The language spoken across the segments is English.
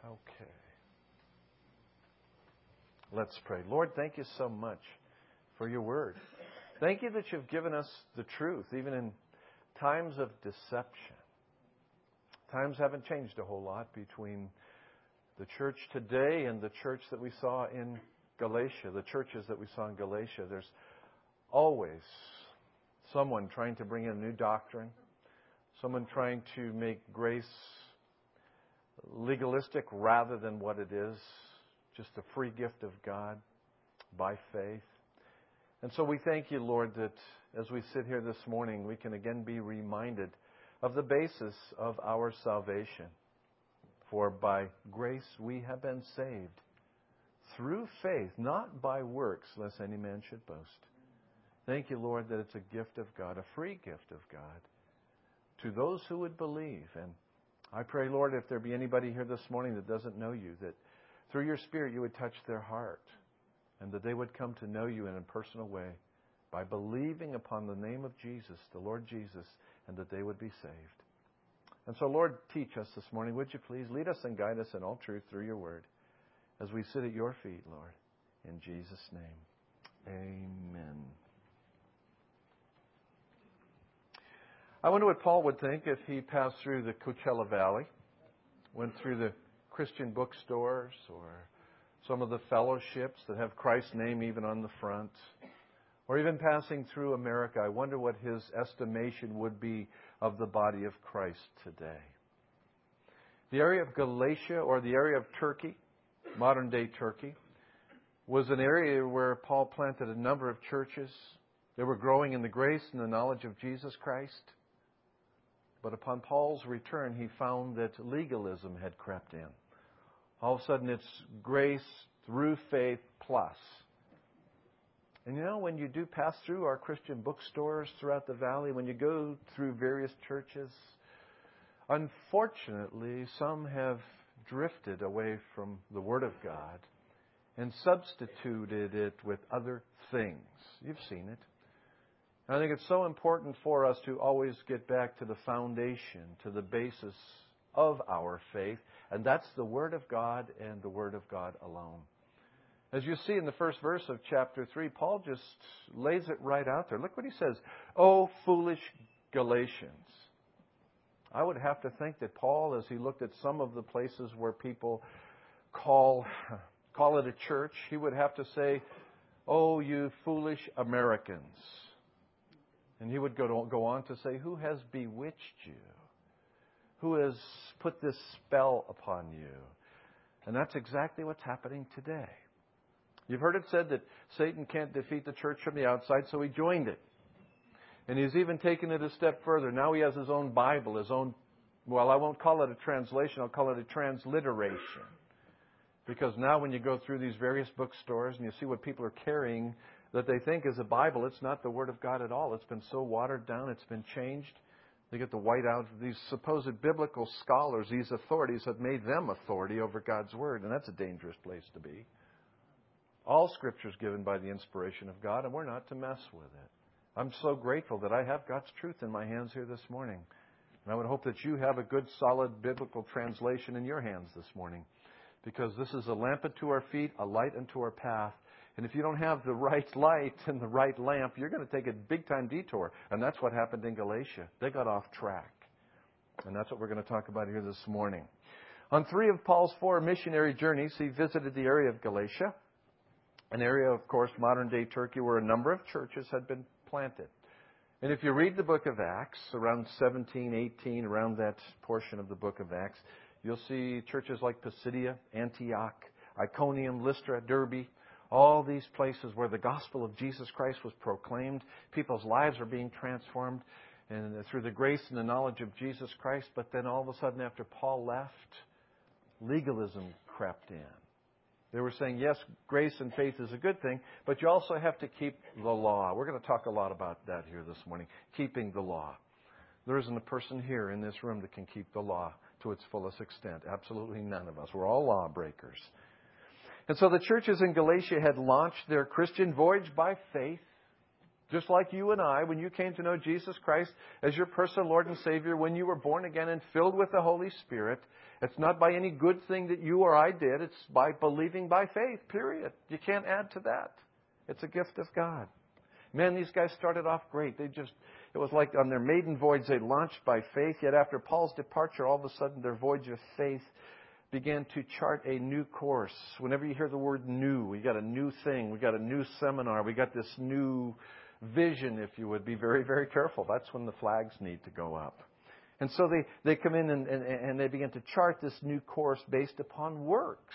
Okay. Let's pray. Lord, thank you so much for your word. Thank you that you've given us the truth, even in times of deception. Times haven't changed a whole lot between the church today and the church that we saw in Galatia, the churches that we saw in Galatia. There's always someone trying to bring in a new doctrine, someone trying to make grace legalistic rather than what it is, just a free gift of God by faith. And so we thank you, Lord, that as we sit here this morning, we can again be reminded of the basis of our salvation. For by grace we have been saved through faith, not by works, lest any man should boast. Thank you, Lord, that it's a gift of God, a free gift of God, to those who would believe. And I pray, Lord, if there be anybody here this morning that doesn't know you, that through your Spirit you would touch their heart and that they would come to know you in a personal way by believing upon the name of Jesus, the Lord Jesus, and that they would be saved. And so, Lord, teach us this morning, would you please? Lead us and guide us in all truth through your word as we sit at your feet, Lord. In Jesus' name, amen. I wonder what Paul would think if he passed through the Coachella Valley, went through the Christian bookstores or some of the fellowships that have Christ's name even on the front, or even passing through America. I wonder what his estimation would be of the body of Christ today. The area of Galatia, or the area of Turkey, modern-day Turkey, was an area where Paul planted a number of churches. They were growing in the grace and the knowledge of Jesus Christ. But upon Paul's return, he found that legalism had crept in. All of a sudden, it's grace through faith plus. And you know, when you do pass through our Christian bookstores throughout the valley, when you go through various churches, unfortunately, some have drifted away from the Word of God and substituted it with other things. You've seen it. And I think it's so important for us to always get back to the foundation, to the basis of our faith, and that's the Word of God and the Word of God alone. As you see in the first verse of chapter 3, Paul just lays it right out there. Look what he says. "O foolish Galatians." I would have to think that Paul, as he looked at some of the places where people call it a church, he would have to say, "Oh, you foolish Americans." And he would go on to say, "Who has bewitched you? Who has put this spell upon you?" And that's exactly what's happening today. You've heard it said that Satan can't defeat the church from the outside, so he joined it. And he's even taken it a step further. Now he has his own Bible, his own, well, I won't call it a translation, I'll call it a transliteration. Because now when you go through these various bookstores and you see what people are carrying that they think is a Bible, it's not the Word of God at all. It's been so watered down, it's been changed. They get the white out. These supposed biblical scholars, these authorities, have made them authority over God's Word, and that's a dangerous place to be. All Scripture is given by the inspiration of God, and we're not to mess with it. I'm so grateful that I have God's truth in my hands here this morning. And I would hope that you have a good, solid biblical translation in your hands this morning. Because this is a lamp unto our feet, a light unto our path. And if you don't have the right light and the right lamp, you're going to take a big-time detour. And that's what happened in Galatia. They got off track. And that's what we're going to talk about here this morning. On 3 of Paul's 4 missionary journeys, he visited the area of Galatia. An area, of course, modern-day Turkey, where a number of churches had been planted. And if you read the book of Acts, around 17, 18, around that portion of the book of Acts, you'll see churches like Pisidia, Antioch, Iconium, Lystra, Derbe, all these places where the gospel of Jesus Christ was proclaimed. People's lives are being transformed and through the grace and the knowledge of Jesus Christ. But then all of a sudden, after Paul left, legalism crept in. They were saying, yes, grace and faith is a good thing, but you also have to keep the law. We're going to talk a lot about that here this morning, keeping the law. There isn't a person here in this room that can keep the law to its fullest extent. Absolutely none of us. We're all lawbreakers. And so the churches in Galatia had launched their Christian voyage by faith. Just like you and I, when you came to know Jesus Christ as your personal Lord and Savior, when you were born again and filled with the Holy Spirit, it's not by any good thing that you or I did. It's by believing by faith, period. You can't add to that. It's a gift of God. Man, these guys started off great. It was like on their maiden voyage, they launched by faith. Yet after Paul's departure, all of a sudden their voyage of faith began to chart a new course. Whenever you hear the word new, we got a new thing. We got a new seminar. We got this new vision, if you would. Be very, very careful. That's when the flags need to go up. And so they come in and they begin to chart this new course based upon works.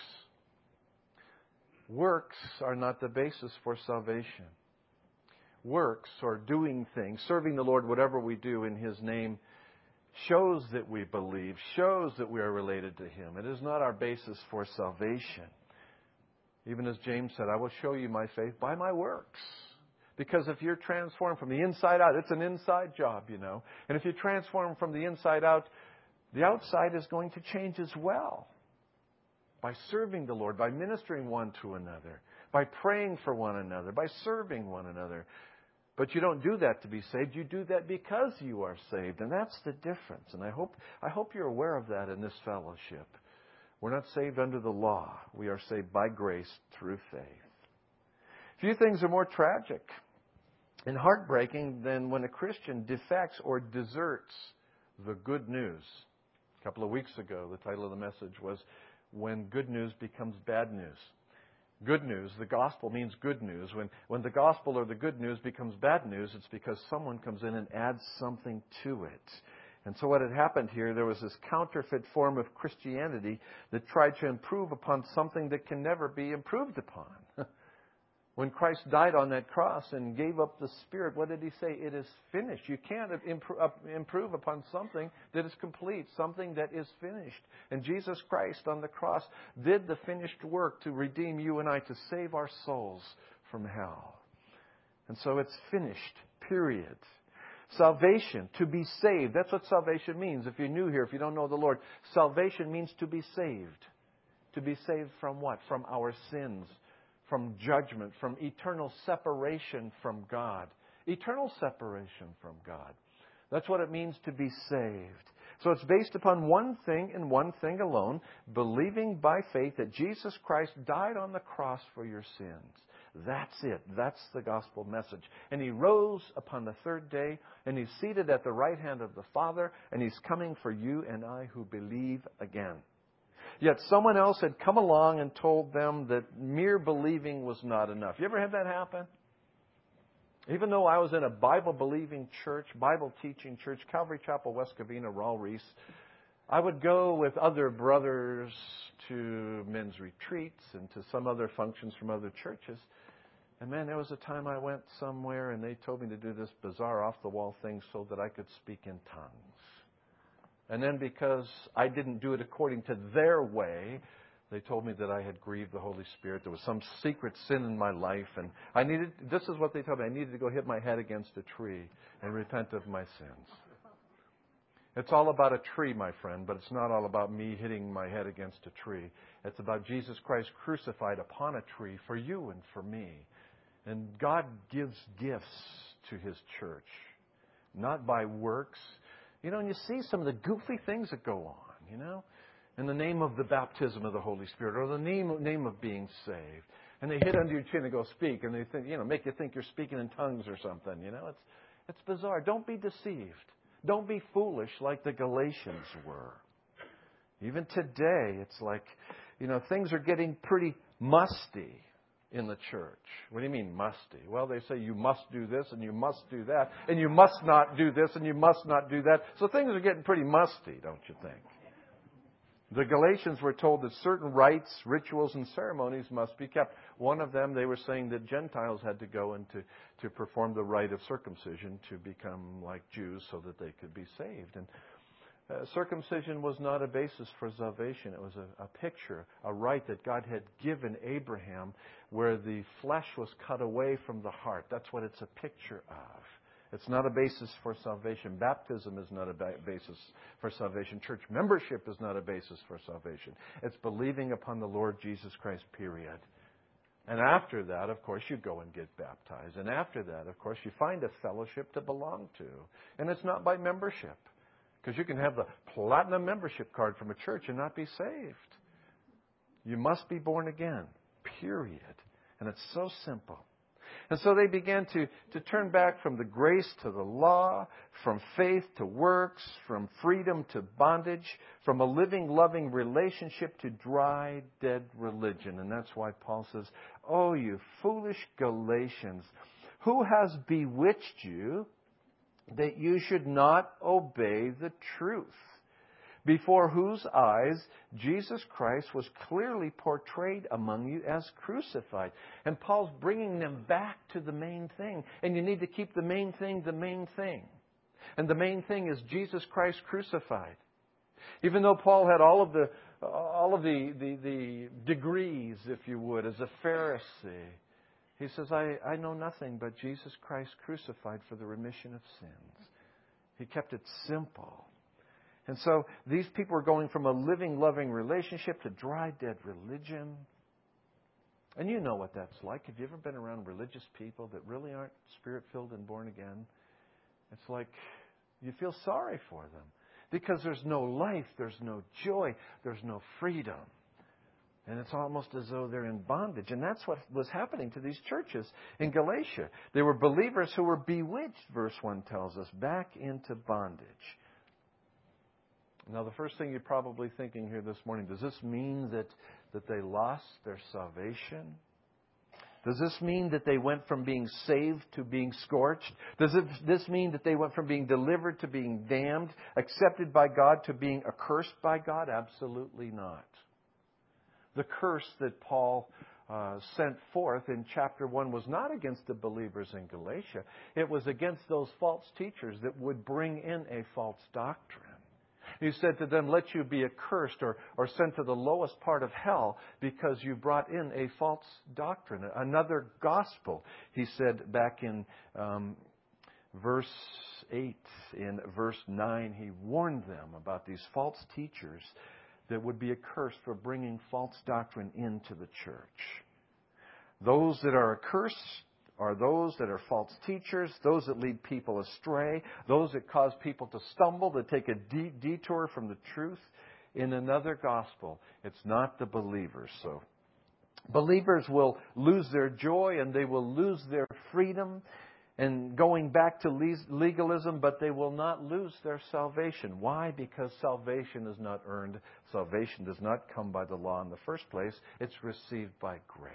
Works are not the basis for salvation. Works, or doing things, serving the Lord, whatever we do in His name, shows that we believe, shows that we are related to Him. It is not our basis for salvation. Even as James said, I will show you my faith by my works. Because if you're transformed from the inside out, it's an inside job, you know. And if you transform from the inside out, the outside is going to change as well. By serving the Lord, by ministering one to another, by praying for one another, by serving one another. But you don't do that to be saved. You do that because you are saved. And that's the difference. And I hope you're aware of that in this fellowship. We're not saved under the law. We are saved by grace through faith. Few things are more tragic and heartbreaking than when a Christian defects or deserts the good news. A couple of weeks ago, the title of the message was When Good News Becomes Bad News. Good news, the gospel means good news. When the gospel or the good news becomes bad news, it's because someone comes in and adds something to it. And so what had happened here, there was this counterfeit form of Christianity that tried to improve upon something that can never be improved upon. When Christ died on that cross and gave up the Spirit, what did He say? It is finished. You can't improve upon something that is complete, something that is finished. And Jesus Christ on the cross did the finished work to redeem you and I, to save our souls from hell. And so it's finished, period. Salvation, to be saved. That's what salvation means. If you're new here, if you don't know the Lord, salvation means to be saved. To be saved from what? From our sins. From judgment, from eternal separation from God. Eternal separation from God. That's what it means to be saved. So it's based upon one thing and one thing alone, believing by faith that Jesus Christ died on the cross for your sins. That's it. That's the gospel message. And He rose upon the third day, and He's seated at the right hand of the Father, and He's coming for you and I who believe again. Yet someone else had come along and told them that mere believing was not enough. You ever had that happen? Even though I was in a Bible-believing church, Bible-teaching church, Calvary Chapel, West Covina, Rawl Reese, I would go with other brothers to men's retreats and to some other functions from other churches. And man, there was a time I went somewhere and they told me to do this bizarre off-the-wall thing so that I could speak in tongues. And then because I didn't do it according to their way, they told me that I had grieved the Holy Spirit. There was some secret sin in my life. And this is what they told me, I needed to go hit my head against a tree and repent of my sins. It's all about a tree, my friend, but it's not all about me hitting my head against a tree. It's about Jesus Christ crucified upon a tree for you and for me. And God gives gifts to His church, not by works. You know, and you see some of the goofy things that go on, you know, in the name of the baptism of the Holy Spirit or the name of being saved. And they hit under your chin and go speak, and they think, make you think you're speaking in tongues or something. You know, it's bizarre. Don't be deceived. Don't be foolish like the Galatians were. Even today, it's like, things are getting pretty musty in the church. What do you mean musty? Well, they say you must do this and you must do that and you must not do this and you must not do that. So things are getting pretty musty, don't you think? The Galatians were told that certain rites, rituals, and ceremonies must be kept. One of them, they were saying that Gentiles had to go and to perform the rite of circumcision to become like Jews so that they could be saved. And circumcision was not a basis for salvation. It was a picture, a rite that God had given Abraham where the flesh was cut away from the heart. That's what it's a picture of. It's not a basis for salvation. Baptism is not a basis for salvation. Church membership is not a basis for salvation. It's believing upon the Lord Jesus Christ, period. And after that, of course, you go and get baptized. And after that, of course, you find a fellowship to belong to. And it's not by membership. Because you can have the platinum membership card from a church and not be saved. You must be born again. Period. And it's so simple. And so they began to turn back from the grace to the law, from faith to works, from freedom to bondage, from a living, loving relationship to dry, dead religion. And that's why Paul says, "Oh, you foolish Galatians, who has bewitched you that you should not obey the truth? Before whose eyes Jesus Christ was clearly portrayed among you as crucified." And Paul's bringing them back to the main thing. And you need to keep the main thing the main thing. And the main thing is Jesus Christ crucified. Even though Paul had all of the degrees, if you would, as a Pharisee, he says, I know nothing but Jesus Christ crucified for the remission of sins. He kept it simple. And so these people are going from a living, loving relationship to dry, dead religion. And you know what that's like. Have you ever been around religious people that really aren't Spirit-filled and born again? It's like you feel sorry for them. Because there's no life, there's no joy, there's no freedom. And it's almost as though they're in bondage. And that's what was happening to these churches in Galatia. They were believers who were bewitched, verse 1 tells us, back into bondage. Now, the first thing you're probably thinking here this morning, does this mean that they lost their salvation? Does this mean that they went from being saved to being scorched? Does this mean that they went from being delivered to being damned, accepted by God to being accursed by God? Absolutely not. The curse that Paul sent forth in chapter 1 was not against the believers in Galatia. It was against those false teachers that would bring in a false doctrine. He said to them, let you be accursed or sent to the lowest part of hell because you brought in a false doctrine, another gospel. He said back in verse 8, in verse 9, he warned them about these false teachers that would be accursed for bringing false doctrine into the church. Those that are accursed are those that are false teachers, those that lead people astray, those that cause people to stumble, that take a detour from the truth in another gospel. It's not the believers. So believers will lose their joy and they will lose their freedom and going back to legalism, but they will not lose their salvation. Why? Because salvation is not earned. Salvation does not come by the law in the first place. It's received by grace.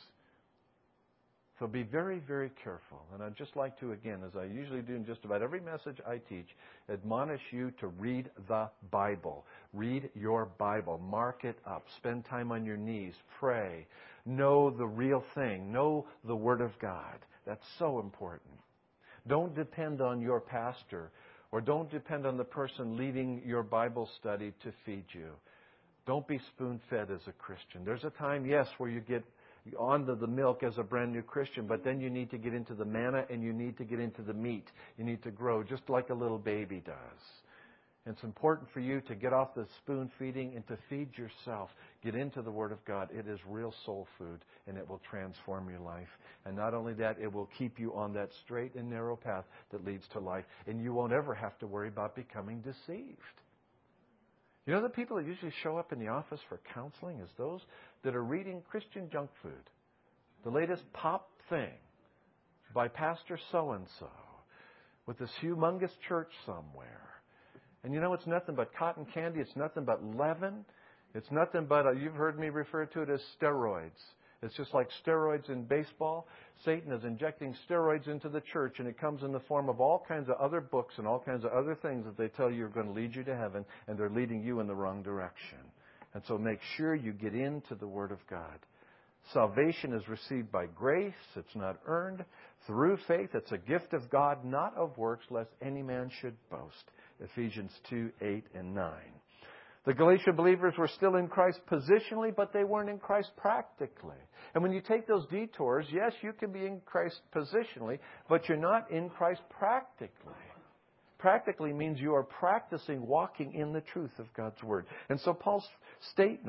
So be very, very careful. And I'd just like to, again, as I usually do in just about every message I teach, admonish you to read the Bible. Read your Bible. Mark it up. Spend time on your knees. Pray. Know the real thing. Know the Word of God. That's so important. Don't depend on your pastor or don't depend on the person leading your Bible study to feed you. Don't be spoon-fed as a Christian. There's a time, yes, where you get onto the milk as a brand new Christian, but then you need to get into the manna and you need to get into the meat. You need to grow just like a little baby does. And it's important for you to get off the spoon feeding and to feed yourself. Get into the Word of God. It is real soul food and it will transform your life. And not only that, it will keep you on that straight and narrow path that leads to life. And you won't ever have to worry about becoming deceived. You know the people that usually show up in the office for counseling is those that are reading Christian junk food. The latest pop thing by Pastor so-and-so with this humongous church somewhere. And you know it's nothing but cotton candy. It's nothing but leaven. It's nothing but, you've heard me refer to it as steroids. It's just like steroids in baseball. Satan is injecting steroids into the church, and it comes in the form of all kinds of other books and all kinds of other things that they tell you are going to lead you to heaven, and they're leading you in the wrong direction. And so make sure you get into the Word of God. Salvation is received by grace. It's not earned. Through faith, it's a gift of God, not of works, lest any man should boast. Ephesians 2, 8, and 9. The Galatian believers were still in Christ positionally, but they weren't in Christ practically. And when you take those detours, yes, you can be in Christ positionally, but you're not in Christ practically. Practically means you are practicing walking in the truth of God's Word. And so Paul's statement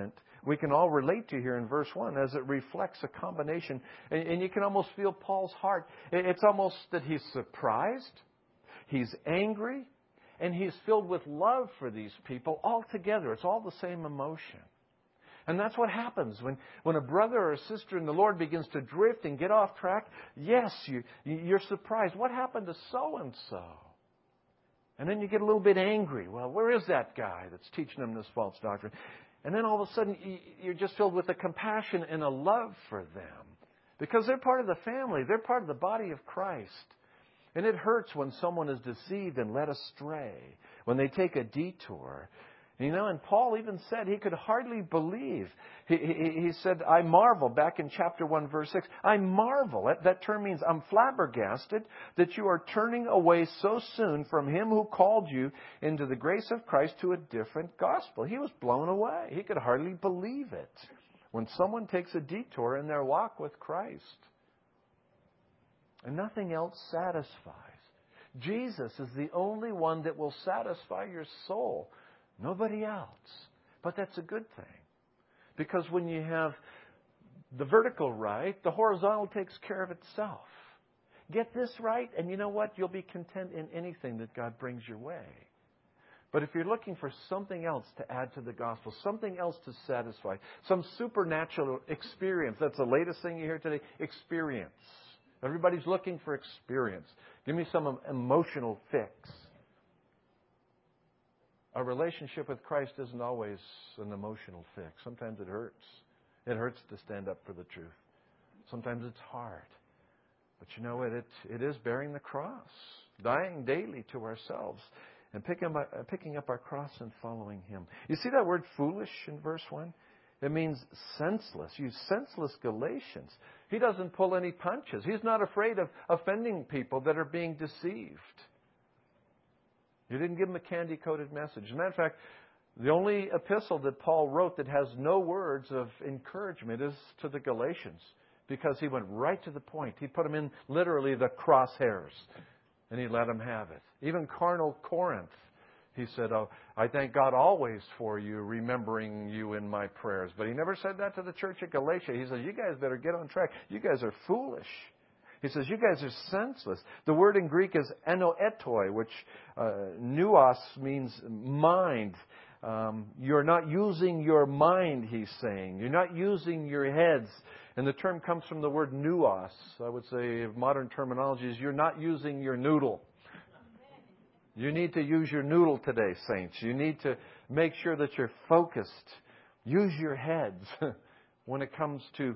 we can all relate to here in verse 1 as it reflects a combination. And you can almost feel Paul's heart. It's almost that he's surprised, he's angry, and he's filled with love for these people all together. It's all the same emotion. And that's what happens when a brother or a sister in the Lord begins to drift and get off track. Yes, you're surprised. What happened to so-and-so? And then you get a little bit angry. Well, where is that guy that's teaching them this false doctrine? And then all of a sudden, you're just filled with a compassion and a love for them. Because they're part of the family. They're part of the body of Christ. And it hurts when someone is deceived and led astray, when they take a detour. You know, and Paul even said he could hardly believe. He said, I marvel, back in chapter 1, verse 6. I marvel. That term means I'm flabbergasted that you are turning away so soon from Him who called you into the grace of Christ to a different gospel. He was blown away. He could hardly believe it when someone takes a detour in their walk with Christ. And nothing else satisfies. Jesus is the only one that will satisfy your soul. Nobody else. But that's a good thing. Because when you have the vertical right, the horizontal takes care of itself. Get this right, and you know what? You'll be content in anything that God brings your way. But if you're looking for something else to add to the gospel, something else to satisfy, some supernatural experience, that's the latest thing you hear today, experience. Everybody's looking for experience. Give me some emotional fix. A relationship with Christ isn't always an emotional fix. Sometimes it hurts. It hurts to stand up for the truth. Sometimes it's hard. But you know what? It is bearing the cross, dying daily to ourselves, and picking up our cross and following Him. You see that word foolish in verse 1? It means senseless. You senseless Galatians. He doesn't pull any punches. He's not afraid of offending people that are being deceived. You didn't give them a candy-coated message. As a matter of fact, the only epistle that Paul wrote that has no words of encouragement is to the Galatians, because he went right to the point. He put them in literally the crosshairs, and he let them have it. Even carnal Corinth, he said, oh, I thank God always for you, remembering you in my prayers. But he never said that to the church at Galatia. He said, you guys better get on track. You guys are foolish. He says, you guys are senseless. The word in Greek is enoetoi, which nous means mind. You're not using your mind, he's saying. You're not using your heads. And the term comes from the word nous. I would say modern terminology is you're not using your noodle. You need to use your noodle today, saints. You need to make sure that you're focused. Use your heads when it comes to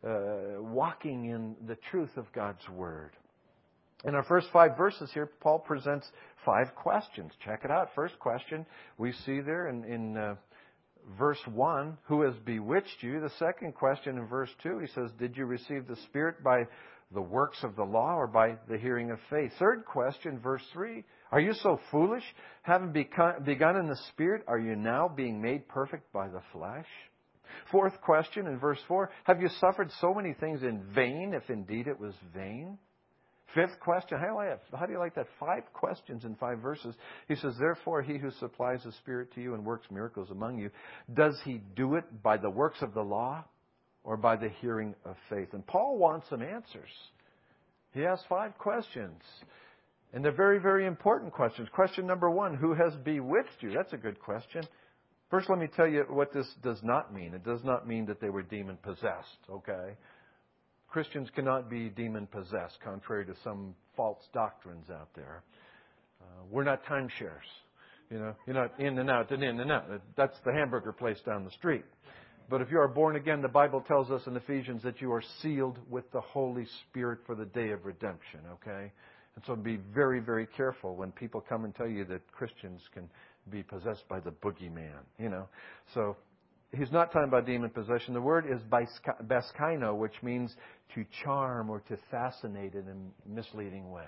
walking in the truth of God's Word. In our first 5 verses here, Paul presents 5 questions. Check it out. First question we see there in verse 1, who has bewitched you? The second question in verse 2, he says, did you receive the Spirit by the works of the law or by the hearing of faith? Third question, verse 3, are you so foolish? Having begun in the Spirit, are you now being made perfect by the flesh? Fourth question in verse 4, have you suffered so many things in vain, if indeed it was vain? Fifth question, how do you like that? 5 questions in 5 verses. He says, therefore, he who supplies the Spirit to you and works miracles among you, does he do it by the works of the law or by the hearing of faith? And Paul wants some answers. He has 5 questions. And they're very, very important questions. Question number 1, who has bewitched you? That's a good question. First, let me tell you what this does not mean. It does not mean that they were demon-possessed, okay? Christians cannot be demon-possessed, contrary to some false doctrines out there. We're not timeshares. You know, you're not in and out and in and out. That's the hamburger place down the street. But if you are born again, the Bible tells us in Ephesians that you are sealed with the Holy Spirit for the day of redemption, okay? And so be very, very careful when people come and tell you that Christians can be possessed by the boogeyman, you know. So he's not talking about demon possession. The word is baskaino, which means to charm or to fascinate in a misleading way.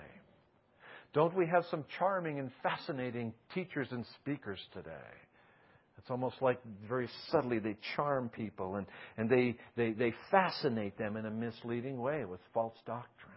Don't we have some charming and fascinating teachers and speakers today? It's almost like very subtly they charm people and they fascinate them in a misleading way with false doctrine.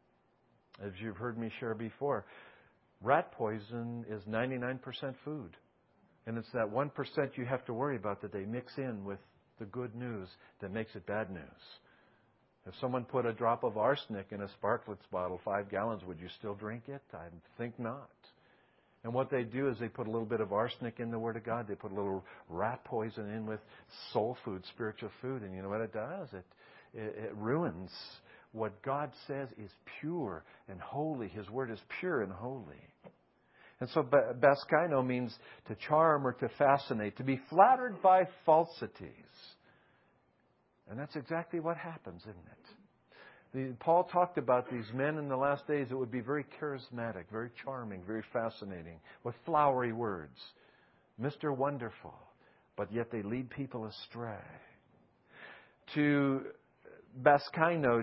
As you've heard me share before, rat poison is 99% food. And it's that 1% you have to worry about that they mix in with the good news that makes it bad news. If someone put a drop of arsenic in a Sparkletts bottle, 5 gallons, would you still drink it? I think not. And what they do is they put a little bit of arsenic in the Word of God. They put a little rat poison in with soul food, spiritual food. And you know what it does? It ruins what God says is pure and holy. His Word is pure and holy. And so baskaino means to charm or to fascinate, to be flattered by falsities. And that's exactly what happens, isn't it? Paul talked about these men in the last days that would be very charismatic, very charming, very fascinating, with flowery words. Mr. Wonderful, but yet they lead people astray. To baskaino,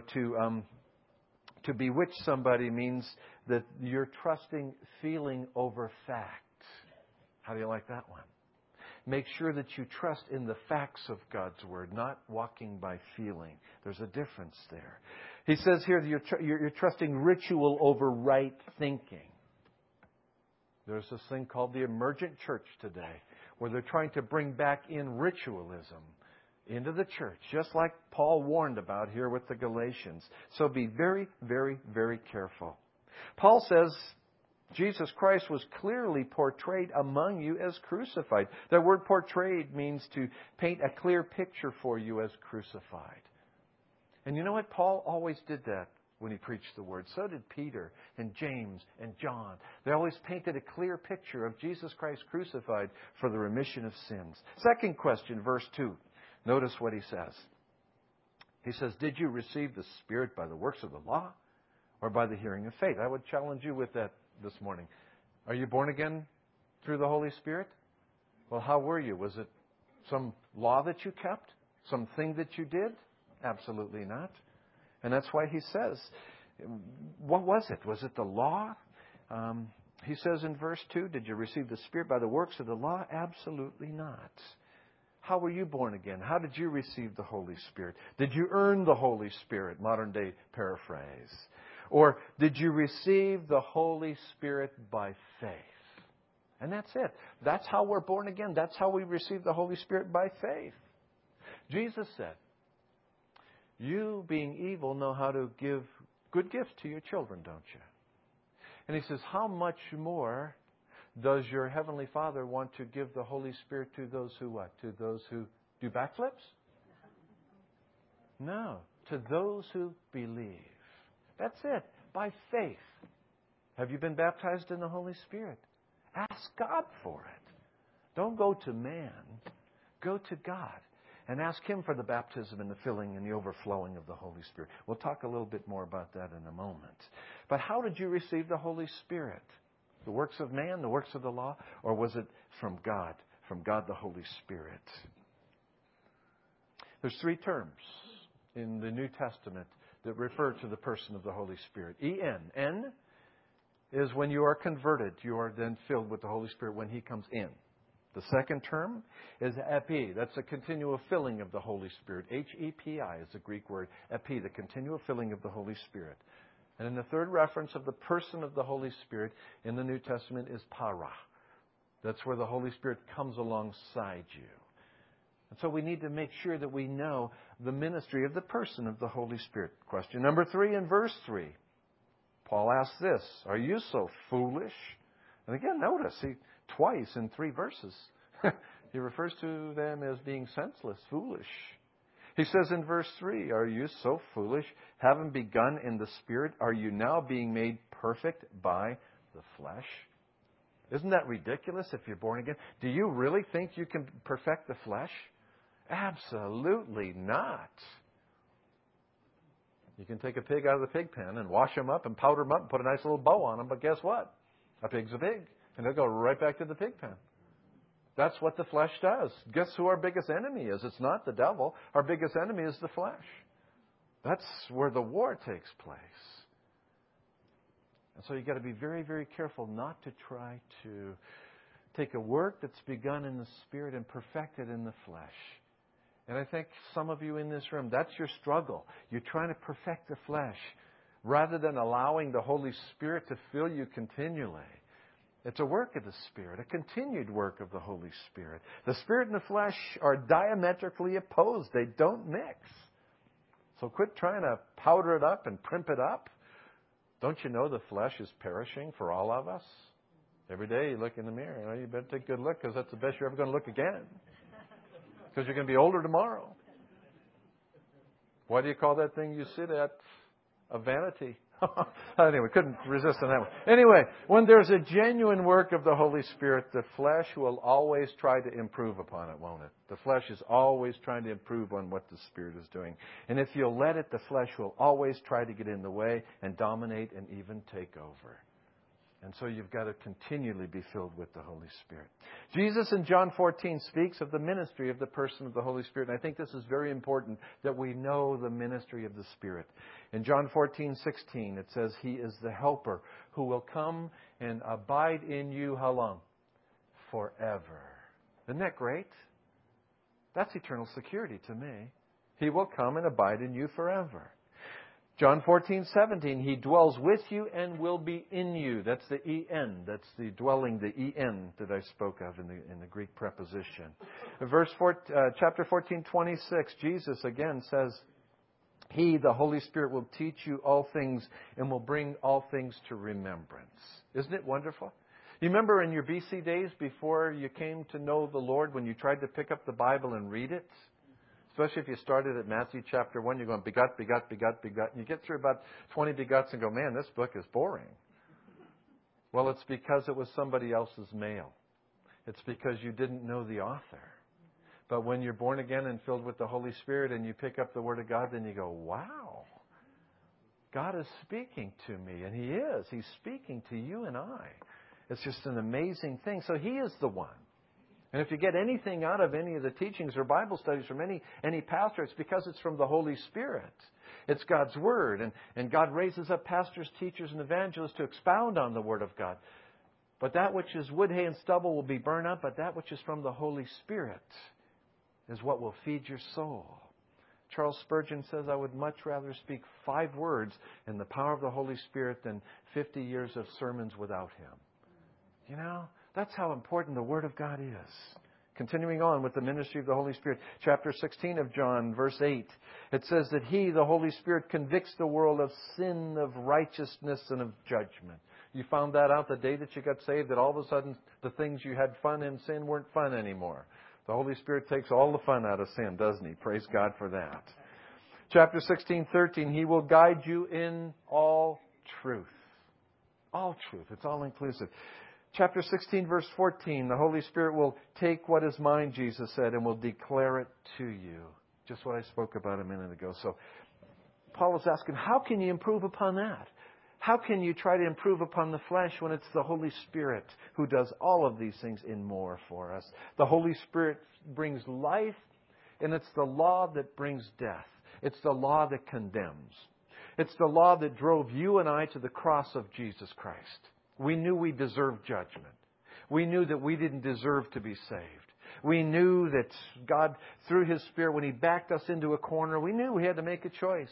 to bewitch somebody means that you're trusting feeling over fact. How do you like that one? Make sure that you trust in the facts of God's Word, not walking by feeling. There's a difference there. He says here that you're trusting ritual over right thinking. There's this thing called the emergent church today, where they're trying to bring back in ritualism into the church, just like Paul warned about here with the Galatians. So be very, very, very careful. Paul says Jesus Christ was clearly portrayed among you as crucified. That word portrayed means to paint a clear picture for you as crucified. And you know what? Paul always did that when he preached the Word. So did Peter and James and John. They always painted a clear picture of Jesus Christ crucified for the remission of sins. Second question, verse 2. Notice what he says. He says, did you receive the Spirit by the works of the law or by the hearing of faith? I would challenge you with that this morning. Are you born again through the Holy Spirit? Well, how were you? Was it some law that you kept? Something that you did? Absolutely not. And that's why he says, what was it? Was it the law? He says in verse 2, did you receive the Spirit by the works of the law? Absolutely not. How were you born again? How did you receive the Holy Spirit? Did you earn the Holy Spirit? Modern day paraphrase. Or did you receive the Holy Spirit by faith? And that's it. That's how we're born again. That's how we receive the Holy Spirit, by faith. Jesus said, you being evil know how to give good gifts to your children, don't you? And he says, how much more does your Heavenly Father want to give the Holy Spirit to those who what? To those who do backflips? No. To those who believe. That's it. By faith. Have you been baptized in the Holy Spirit? Ask God for it. Don't go to man. Go to God and ask Him for the baptism and the filling and the overflowing of the Holy Spirit. We'll talk a little bit more about that in a moment. But how did you receive the Holy Spirit? The works of man, the works of the law, or was it from God? From God the Holy Spirit. There's 3 terms in the New Testament that refer to the person of the Holy Spirit. E-N. N is when you are converted. You are then filled with the Holy Spirit when He comes in. The second term is epi. That's a continual filling of the Holy Spirit. H-E-P-I is the Greek word. Epi, the continual filling of the Holy Spirit. And then the third reference of the person of the Holy Spirit in the New Testament is para. That's where the Holy Spirit comes alongside you. And so we need to make sure that we know the ministry of the person of the Holy Spirit. Question number 3 in verse 3. Paul asks this, are you so foolish? And again, notice, twice in 3 verses, he refers to them as being senseless, foolish. He says in verse 3, are you so foolish? Having begun in the Spirit, are you now being made perfect by the flesh? Isn't that ridiculous if you're born again? Do you really think you can perfect the flesh? Absolutely not. You can take a pig out of the pig pen and wash him up and powder him up and put a nice little bow on him, but guess what? A pig's a pig, and it'll go right back to the pig pen. That's what the flesh does. Guess who our biggest enemy is? It's not the devil. Our biggest enemy is the flesh. That's where the war takes place. And so you've got to be very, very careful not to try to take a work that's begun in the Spirit and perfect it in the flesh. And I think some of you in this room, that's your struggle. You're trying to perfect the flesh rather than allowing the Holy Spirit to fill you continually. It's a work of the Spirit, a continued work of the Holy Spirit. The Spirit and the flesh are diametrically opposed. They don't mix. So quit trying to powder it up and primp it up. Don't you know the flesh is perishing for all of us? Every day you look in the mirror, you better take a good look because that's the best you're ever going to look again. Because you're going to be older tomorrow. Why do you call that thing you sit at a vanity? Anyway, couldn't resist on that one. Anyway, when there's a genuine work of the Holy Spirit, the flesh will always try to improve upon it, won't it? The flesh is always trying to improve on what the Spirit is doing. And if you'll let it, the flesh will always try to get in the way and dominate and even take over. And so you've got to continually be filled with the Holy Spirit. Jesus in John 14 speaks of the ministry of the person of the Holy Spirit. And I think this is very important that we know the ministry of the Spirit. In John 14:16, it says, He is the helper who will come and abide in you how long? Forever. Isn't that great? That's eternal security to me. He will come and abide in you forever. John 14:17, He dwells with you and will be in you. That's the en. That's the dwelling, the en that I spoke of in the Greek preposition. Chapter 14:26, Jesus again says, He, the Holy Spirit, will teach you all things and will bring all things to remembrance. Isn't it wonderful? You remember in your BC days before you came to know the Lord when you tried to pick up the Bible and read it? Especially if you started at Matthew chapter 1, you're going begot, begot, begot, begot. And you get through about 20 begots and go, man, this book is boring. Well, it's because it was somebody else's mail. It's because you didn't know the author. But when you're born again and filled with the Holy Spirit and you pick up the Word of God, then you go, wow, God is speaking to me. And He is. He's speaking to you and I. It's just an amazing thing. So He is the one. And if you get anything out of any of the teachings or Bible studies from any pastor, it's because it's from the Holy Spirit. It's God's Word. And God raises up pastors, teachers, and evangelists to expound on the Word of God. But that which is wood, hay, and stubble will be burned up, but that which is from the Holy Spirit is what will feed your soul. Charles Spurgeon says, I would much rather speak 5 words in the power of the Holy Spirit than 50 years of sermons without Him. You know, that's how important the Word of God is. Continuing on with the ministry of the Holy Spirit, chapter 16 of John, verse 8, it says that He, the Holy Spirit, convicts the world of sin, of righteousness, and of judgment. You found that out the day that you got saved, that all of a sudden the things you had fun in sin weren't fun anymore. The Holy Spirit takes all the fun out of sin, doesn't He? Praise God for that. Chapter 16:13, He will guide you in all truth. All truth. It's all inclusive. Chapter 16, verse 14, the Holy Spirit will take what is mine, Jesus said, and will declare it to you. Just what I spoke about a minute ago. So Paul is asking, how can you improve upon that? How can you try to improve upon the flesh when it's the Holy Spirit who does all of these things and more for us? The Holy Spirit brings life, and it's the law that brings death. It's the law that condemns. It's the law that drove you and I to the cross of Jesus Christ. We knew we deserved judgment. We knew that we didn't deserve to be saved. We knew that God, through His Spirit, when He backed us into a corner, we knew we had to make a choice.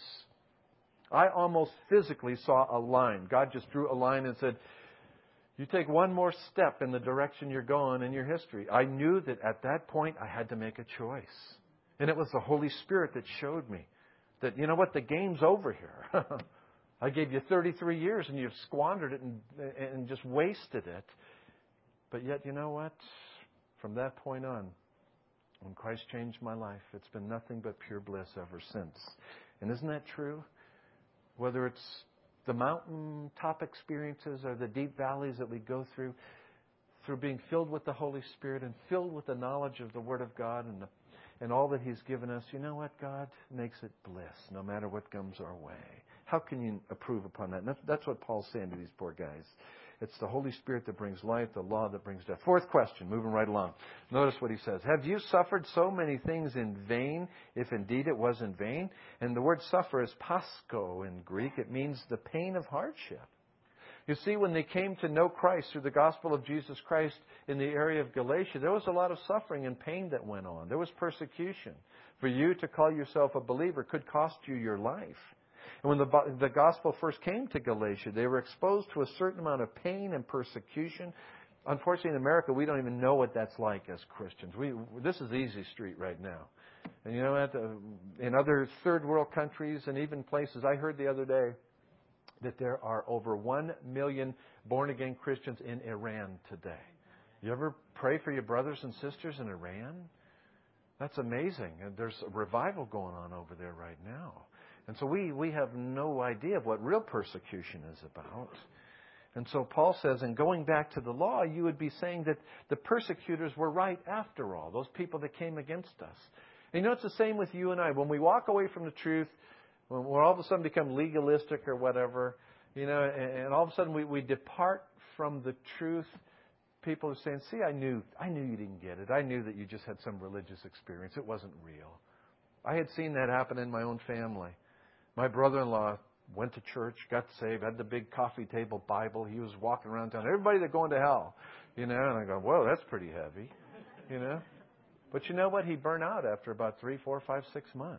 I almost physically saw a line. God just drew a line and said, you take one more step in the direction you're going in your history. I knew that at that point I had to make a choice. And it was the Holy Spirit that showed me that, you know what, the game's over here. I gave you 33 years and you've squandered it and just wasted it. But yet, you know what? From that point on, when Christ changed my life, it's been nothing but pure bliss ever since. And isn't that true? Whether it's the mountaintop experiences or the deep valleys that we go through being filled with the Holy Spirit and filled with the knowledge of the Word of God and all that He's given us, you know what? God makes it bliss no matter what comes our way. How can you improve upon that? And that's what Paul's saying to these poor guys. It's the Holy Spirit that brings life, the law that brings death. 4th question, moving right along. Notice what he says. Have you suffered so many things in vain, if indeed it was in vain? And the word suffer is pascho in Greek. It means the pain of hardship. You see, when they came to know Christ through the gospel of Jesus Christ in the area of Galatia, there was a lot of suffering and pain that went on. There was persecution. For you to call yourself a believer could cost you your life. And when the gospel first came to Galatia, they were exposed to a certain amount of pain and persecution Unfortunately, in America, we don't even know what that's like as Christians. This is easy street right now. And you know what? In other third world countries and even places, I heard the other day that there are over 1 million born-again Christians in Iran today. You ever pray for your brothers and sisters in Iran? That's amazing. And there's a revival going on over there right now. And so we have no idea of what real persecution is about. And so Paul says, in going back to the law, you would be saying that the persecutors were right after all, those people that came against us. And you know, it's the same with you and I. When we walk away from the truth, when we all of a sudden become legalistic or whatever, you know, and all of a sudden we depart from the truth, people are saying, see, I knew you didn't get it. I knew that you just had some religious experience. It wasn't real. I had seen that happen in my own family. My brother-in-law went to church, got saved, had the big coffee table Bible. He was walking around town. Everybody that's going to hell, you know. And I go, whoa, that's pretty heavy, you know. But you know what? He burned out after about 3, 4, 5, 6 months.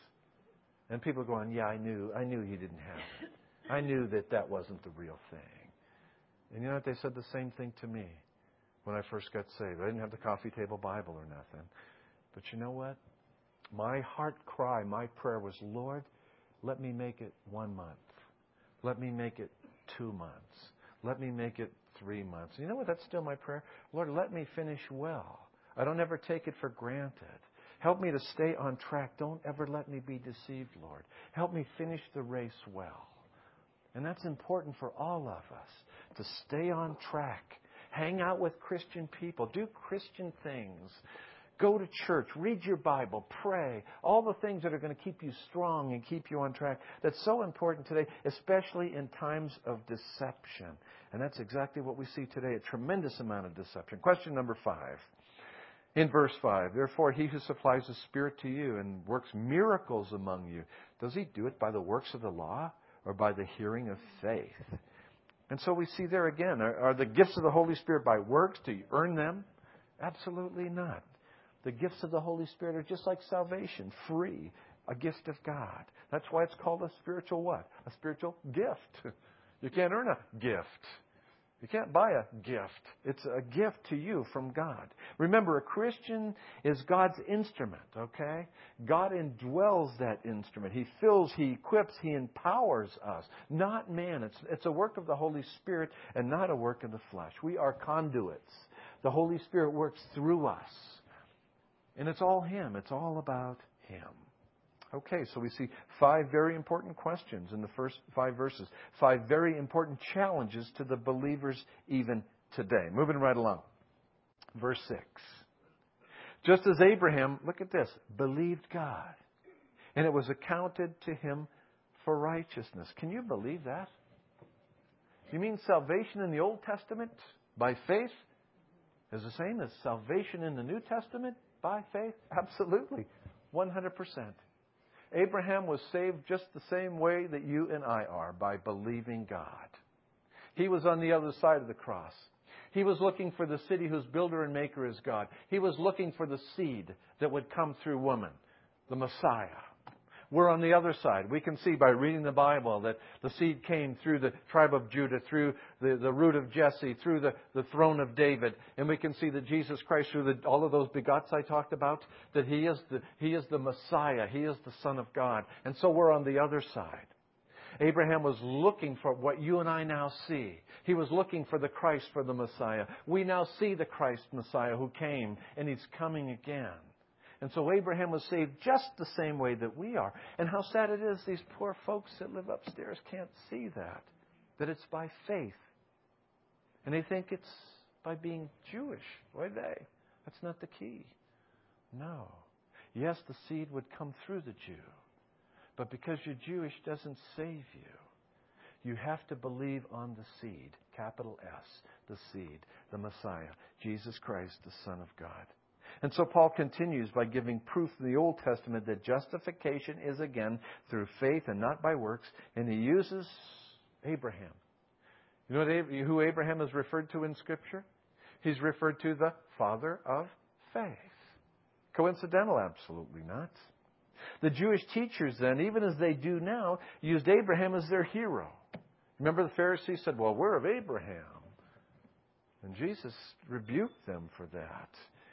And people are going, yeah, I knew he didn't have it. I knew that wasn't the real thing. And you know what? They said the same thing to me when I first got saved. I didn't have the coffee table Bible or nothing. But you know what? My heart cry, my prayer was, Lord, let me make it 1 month. Let me make it 2 months. Let me make it 3 months. You know what? That's still my prayer. Lord, let me finish well. I don't ever take it for granted. Help me to stay on track. Don't ever let me be deceived, Lord. Help me finish the race well. And that's important for all of us, to stay on track. Hang out with Christian people. Do Christian things. Go to church, read your Bible, pray, all the things that are going to keep you strong and keep you on track. That's so important today, especially in times of deception. And that's exactly what we see today, a tremendous amount of deception. Question number 5. In verse 5, therefore he who supplies the Spirit to you and works miracles among you, does he do it by the works of the law or by the hearing of faith? And so we see there again, are the gifts of the Holy Spirit by works? Do you earn them? Absolutely not. The gifts of the Holy Spirit are just like salvation, free, a gift of God. That's why it's called a spiritual what? A spiritual gift. You can't earn a gift. You can't buy a gift. It's a gift to you from God. Remember, a Christian is God's instrument, okay? God indwells that instrument. He fills, He equips, He empowers us. Not man. It's a work of the Holy Spirit and not a work of the flesh. We are conduits. The Holy Spirit works through us. And it's all Him. It's all about Him. Okay, so we see 5 very important questions in the first 5 verses. 5 very important challenges to the believers even today. Moving right along. Verse 6. Just as Abraham, look at this, believed God, and it was accounted to him for righteousness. Can you believe that? You mean salvation in the Old Testament by faith is the same as salvation in the New Testament? By faith? Absolutely. 100%. Abraham was saved just the same way that you and I are, by believing God. He was on the other side of the cross. He was looking for the city whose builder and maker is God. He was looking for the seed that would come through woman, the Messiah. We're on the other side. We can see by reading the Bible that the seed came through the tribe of Judah, through the root of Jesse, through the throne of David. And we can see that Jesus Christ, through all of those begots I talked about, that He is the Messiah. He is the Son of God. And so we're on the other side. Abraham was looking for what you and I now see. He was looking for the Christ, for the Messiah. We now see the Christ Messiah who came, and He's coming again. And so Abraham was saved just the same way that we are. And how sad it is these poor folks that live upstairs can't see that it's by faith. And they think it's by being Jewish. Why they? That's not the key. No. Yes, the seed would come through the Jew. But because you're Jewish doesn't save you. You have to believe on the seed, capital S, the seed, the Messiah, Jesus Christ, the Son of God. And so Paul continues by giving proof in the Old Testament that justification is again through faith and not by works. And he uses Abraham. You know who Abraham is referred to in Scripture? He's referred to the father of faith. Coincidental? Absolutely not. The Jewish teachers then, even as they do now, used Abraham as their hero. Remember the Pharisees said, well, we're of Abraham. And Jesus rebuked them for that.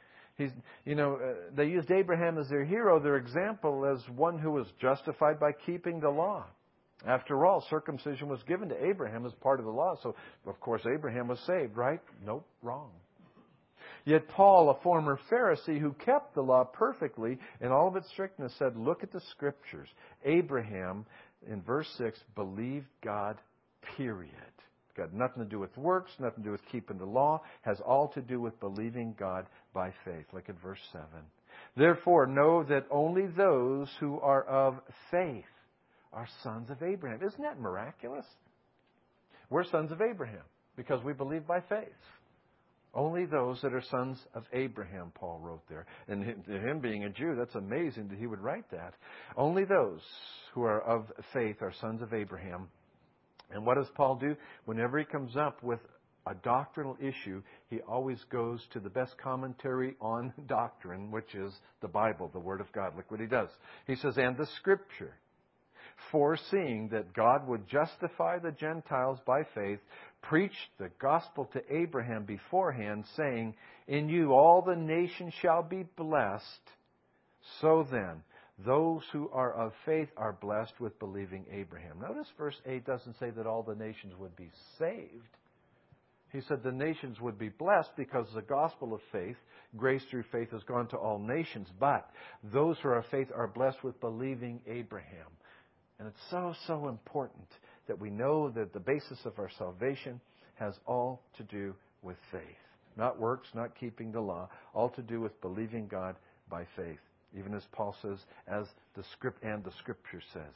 They used Abraham as their hero, their example, as one who was justified by keeping the law. After all, circumcision was given to Abraham as part of the law, so of course Abraham was saved, right? Nope, wrong. Yet Paul, a former Pharisee who kept the law perfectly in all of its strictness, said, look at the Scriptures. Abraham, in verse 6, believed God, period. Got nothing to do with works, nothing to do with keeping the law, has all to do with believing God by faith. Look at verse 7. Therefore, know that only those who are of faith are sons of Abraham. Isn't that miraculous? We're sons of Abraham because we believe by faith. Only those that are sons of Abraham, Paul wrote there. And him being a Jew, that's amazing that he would write that. Only those who are of faith are sons of Abraham. And what does Paul do? Whenever he comes up with a doctrinal issue, he always goes to the best commentary on doctrine, which is the Bible, the Word of God. Look what he does. He says, and the Scripture, foreseeing that God would justify the Gentiles by faith, preached the gospel to Abraham beforehand, saying, in you all the nations shall be blessed. So then, those who are of faith are blessed with believing Abraham. Notice verse 8 doesn't say that all the nations would be saved. He said the nations would be blessed because the gospel of faith, grace through faith, has gone to all nations. But those who are of faith are blessed with believing Abraham. And it's so, so important that we know that the basis of our salvation has all to do with faith. Not works, not keeping the law, all to do with believing God by faith. Even as Paul says, as the Scripture says.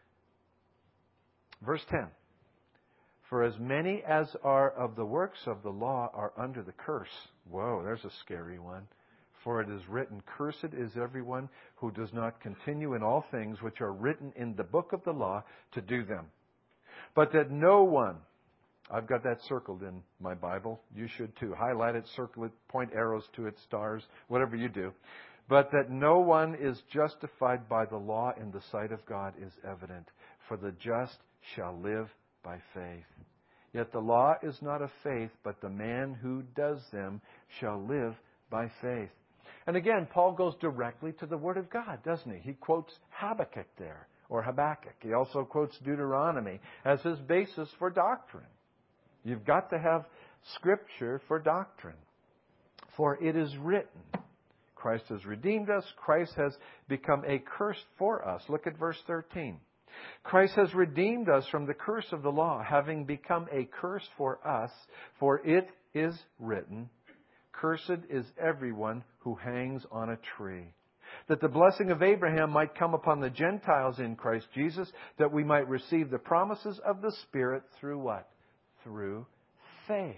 Verse 10. For as many as are of the works of the law are under the curse. Whoa, there's a scary one. For it is written, cursed is everyone who does not continue in all things which are written in the book of the law to do them. But that no one, I've got that circled in my Bible. You should too. Highlight it, circle it, point arrows to it, stars, whatever you do. But that no one is justified by the law in the sight of God is evident. For the just shall live by faith. Yet the law is not of faith, but the man who does them shall live by faith. And again, Paul goes directly to the Word of God, doesn't he? He quotes Habakkuk there, or Habakkuk. He also quotes Deuteronomy as his basis for doctrine. You've got to have Scripture for doctrine. For it is written, Christ has redeemed us. Christ has become a curse for us. Look at verse 13. Christ has redeemed us from the curse of the law, having become a curse for us. For it is written, cursed is everyone who hangs on a tree. That the blessing of Abraham might come upon the Gentiles in Christ Jesus, that we might receive the promises of the Spirit through what? Through faith.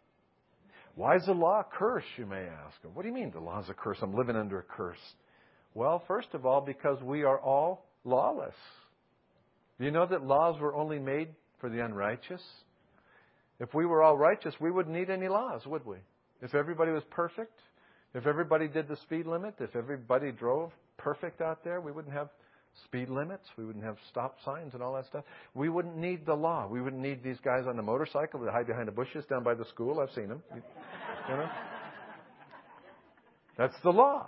Why is the law a curse, you may ask? What do you mean the law is a curse? I'm living under a curse. Well, first of all, because we are all lawless. Do you know that laws were only made for the unrighteous? If we were all righteous, we wouldn't need any laws, would we? If everybody was perfect, if everybody did the speed limit, if everybody drove perfect out there, we wouldn't have speed limits, we wouldn't have stop signs and all that stuff. We wouldn't need the law. We wouldn't need these guys on the motorcycle that hide behind the bushes down by the school. I've seen them. You know? That's the law.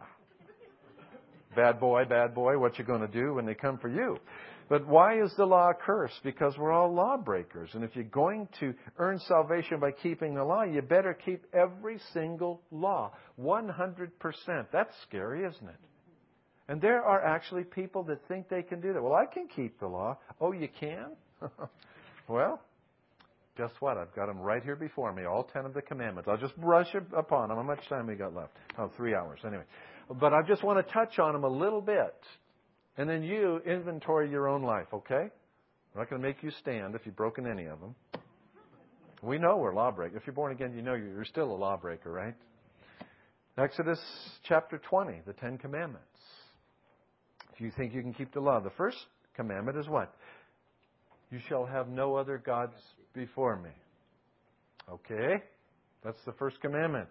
Bad boy, what you going to do when they come for you? But why is the law a curse? Because we're all lawbreakers. And if you're going to earn salvation by keeping the law, you better keep every single law. 100%. That's scary, isn't it? And there are actually people that think they can do that. Well, I can keep the law. Oh, you can? Well, guess what? I've got them right here before me, all 10 of the commandments. I'll just brush upon them. How much time we got left? 3 hours. Anyway. But I just want to touch on them a little bit. And then you inventory your own life, okay? I'm not going to make you stand if you've broken any of them. We know we're lawbreakers. If you're born again, you know you're still a lawbreaker, right? Exodus chapter 20, the 10 Commandments. If you think you can keep the law, the first commandment is what? You shall have no other gods before me. Okay? That's the first commandment.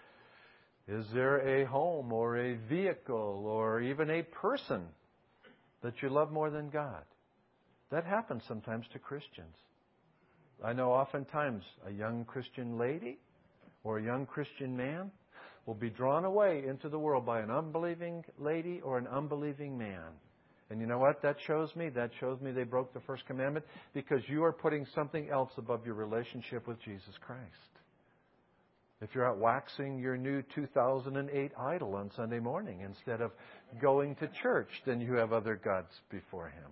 Is there a home or a vehicle or even a person that you love more than God? That happens sometimes to Christians. I know oftentimes a young Christian lady or a young Christian man will be drawn away into the world by an unbelieving lady or an unbelieving man. And you know what that shows me? That shows me they broke the first commandment because you are putting something else above your relationship with Jesus Christ. If you're out waxing your new 2008 idol on Sunday morning instead of going to church, then you have other gods before Him.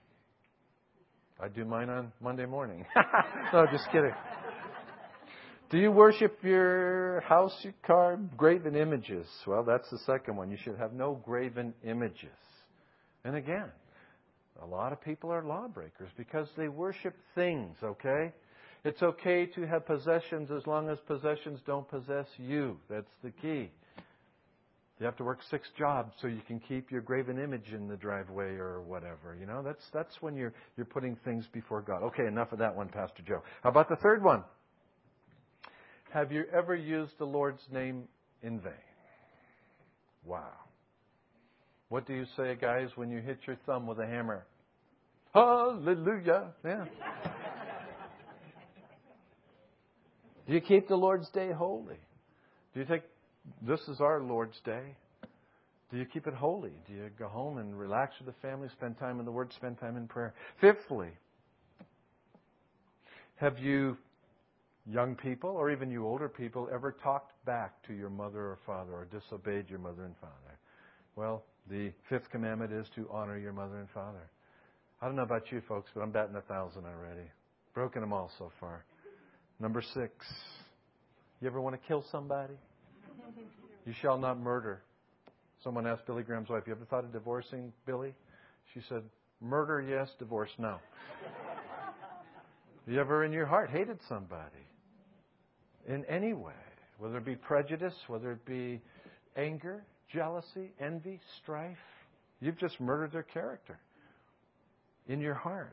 I do mine on Monday morning. No, just kidding. Do you worship your house, your car, graven images? Well, that's the second one. You should have no graven images. And again, a lot of people are lawbreakers because they worship things, okay? It's okay to have possessions as long as possessions don't possess you. That's the key. You have to work 6 jobs so you can keep your graven image in the driveway or whatever. You know, that's when you're putting things before God. Okay, enough of that one, Pastor Joe. How about the third one? Have you ever used the Lord's name in vain? Wow. What do you say, guys, when you hit your thumb with a hammer? Hallelujah. Yeah. Do you keep the Lord's day holy? Do you think this is our Lord's day? Do you keep it holy? Do you go home and relax with the family, spend time in the Word, spend time in prayer? Fifthly, have you, young people, or even you older people, ever talked back to your mother or father or disobeyed your mother and father? Well, the 5th commandment is to honor your mother and father. I don't know about you folks, but I'm batting 1,000 already. Broken them all so far. Number 6, you ever want to kill somebody? You shall not murder. Someone asked Billy Graham's wife, you ever thought of divorcing Billy? She said, murder, yes, divorce, no. You ever in your heart hated somebody? In any way, whether it be prejudice, whether it be anger, jealousy, envy, strife, you've just murdered their character in your heart.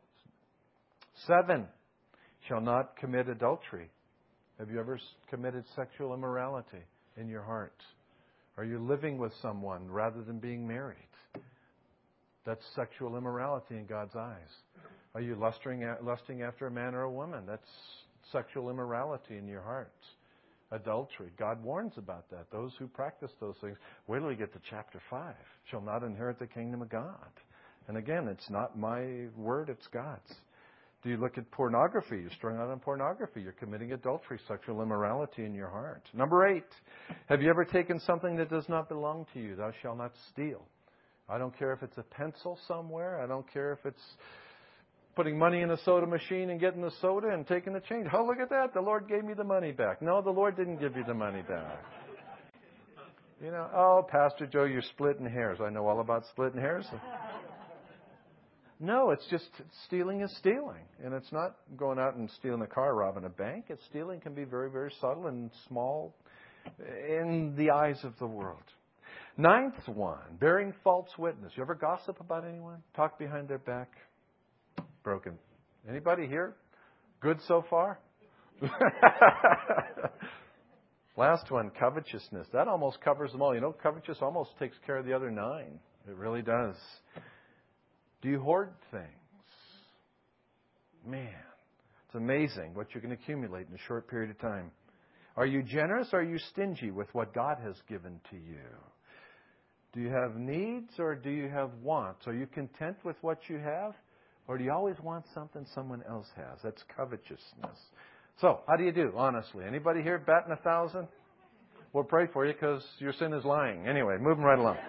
7, shall not commit adultery. Have you ever committed sexual immorality in your heart? Are you living with someone rather than being married? That's sexual immorality in God's eyes. Are you lusting after a man or a woman? That's sexual immorality in your heart. Adultery. God warns about that. Those who practice those things, wait till you get to chapter 5, shall not inherit the kingdom of God. And again, it's not my word, it's God's. Do you look at pornography? You're strung out on pornography. You're committing adultery, sexual immorality in your heart. Number 8, have you ever taken something that does not belong to you? Thou shalt not steal. I don't care if it's a pencil somewhere. I don't care if it's putting money in a soda machine and getting the soda and taking the change. Oh, look at that. The Lord gave me the money back. No, the Lord didn't give you the money back. You know, oh, Pastor Joe, you're splitting hairs. I know all about splitting hairs. No, it's just stealing is stealing. And it's not going out and stealing a car, robbing a bank. Stealing can be very, very subtle and small in the eyes of the world. 9th one, bearing false witness. You ever gossip about anyone? Talk behind their back? Broken. Anybody here? Good so far? Last one, covetousness. That almost covers them all. You know, covetous almost takes care of the other 9. It really does. Do you hoard things? Man, it's amazing what you can accumulate in a short period of time. Are you generous or are you stingy with what God has given to you? Do you have needs or do you have wants? Are you content with what you have? Or do you always want something someone else has? That's covetousness. So, how do you do, honestly? Anybody here batting 1,000? We'll pray for you because your sin is lying. Anyway, moving right along.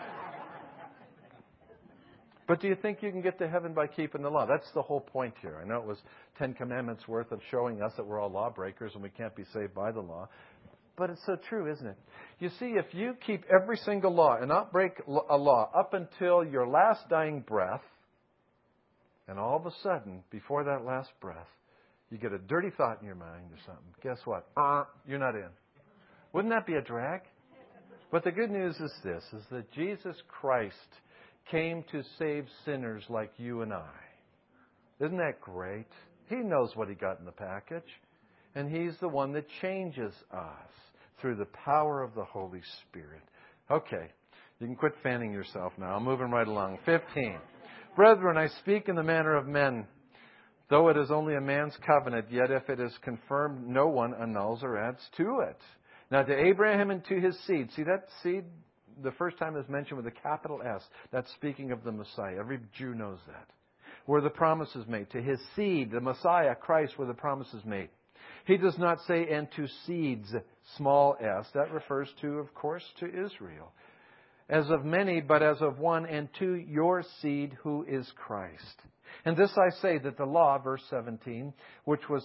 But do you think you can get to heaven by keeping the law? That's the whole point here. I know it was 10 commandments worth of showing us that we're all lawbreakers and we can't be saved by the law. But it's so true, isn't it? You see, if you keep every single law and not break a law up until your last dying breath, and all of a sudden, before that last breath, you get a dirty thought in your mind or something, guess what? You're not in. Wouldn't that be a drag? But the good news is this, is that Jesus Christ came to save sinners like you and I. Isn't that great? He knows what he got in the package. And he's the one that changes us through the power of the Holy Spirit. Okay, you can quit fanning yourself now. I'm moving right along. 15. Brethren, I speak in the manner of men, Though it is only a man's covenant, yet if it is confirmed, no one annuls or adds to it. Now to Abraham and to his seed. See that seed? The first time is mentioned with a capital S. That's speaking of the Messiah. Every Jew knows that. Where the promise is made. To his seed, the Messiah, Christ, where the promise is made. He does not say, and to seeds, small s. That refers to, of course, to Israel. As of many, but as of one, and to your seed, who is Christ. And this I say, that the law, verse 17, which was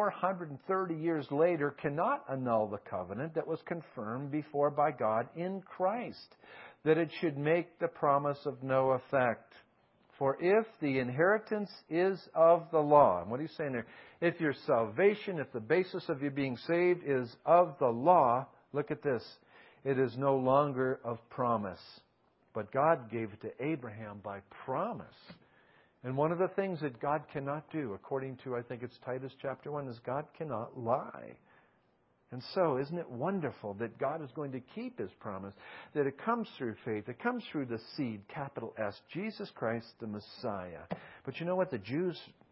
430 years later, cannot annul the covenant that was confirmed before by God in Christ, that it should make the promise of no effect. For if the inheritance is of the law, and what he's saying there, if your salvation, if the basis of you being saved is of the law, look at this, it is no longer of promise. But God gave it to Abraham by promise. And one of the things that God cannot do, according to, I think it's Titus chapter 1, is God cannot lie. And so, isn't it wonderful that God is going to keep His promise, that it comes through faith, it comes through the seed, capital S, Jesus Christ, the Messiah. But you know what? The Jews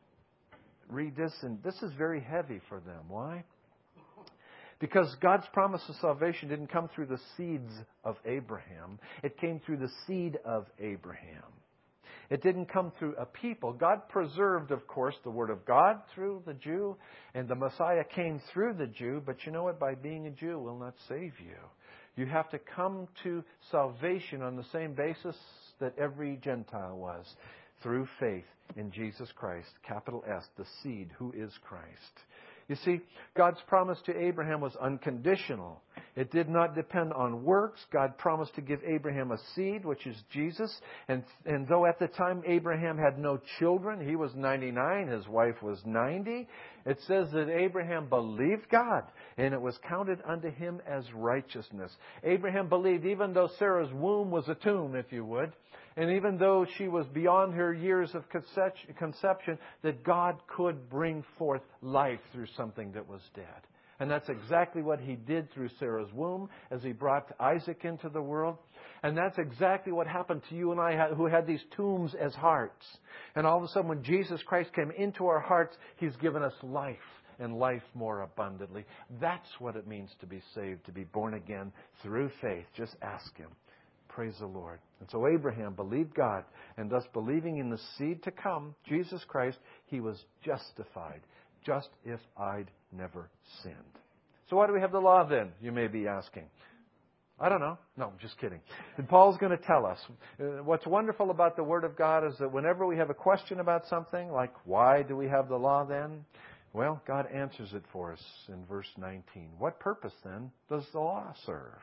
read this, and this is very heavy for them. Why? Because God's promise of salvation didn't come through the seeds of Abraham. It came through the seed of Abraham. It didn't come through a people. God preserved, of course, the Word of God through the Jew, and the Messiah came through the Jew. But you know what? By being a Jew will not save you. You have to come to salvation on the same basis that every Gentile was, through faith in Jesus Christ, capital S, the seed, who is Christ. You see, God's promise to Abraham was unconditional. It did not depend on works. God promised to give Abraham a seed, which is Jesus. And though at the time Abraham had no children, he was 99, his wife was 90, it says that Abraham believed God, and it was counted unto him as righteousness. Abraham believed, even though Sarah's womb was a tomb, if you would, and even though she was beyond her years of conception, that God could bring forth life through something that was dead. And that's exactly what He did through Sarah's womb as He brought Isaac into the world. And that's exactly what happened to you and I who had these tombs as hearts. And all of a sudden when Jesus Christ came into our hearts, He's given us life, and life more abundantly. That's what it means to be saved, to be born again through faith. Just ask Him. Praise the Lord. And so Abraham believed God, and thus believing in the seed to come, Jesus Christ, he was justified, just if I'd never sinned. So why do we have the law then, you may be asking? I don't know. No, I'm just kidding. And Paul's going to tell us. What's wonderful about the Word of God is that whenever we have a question about something, like why do we have the law then? Well, God answers it for us in verse 19. What purpose then does the law serve?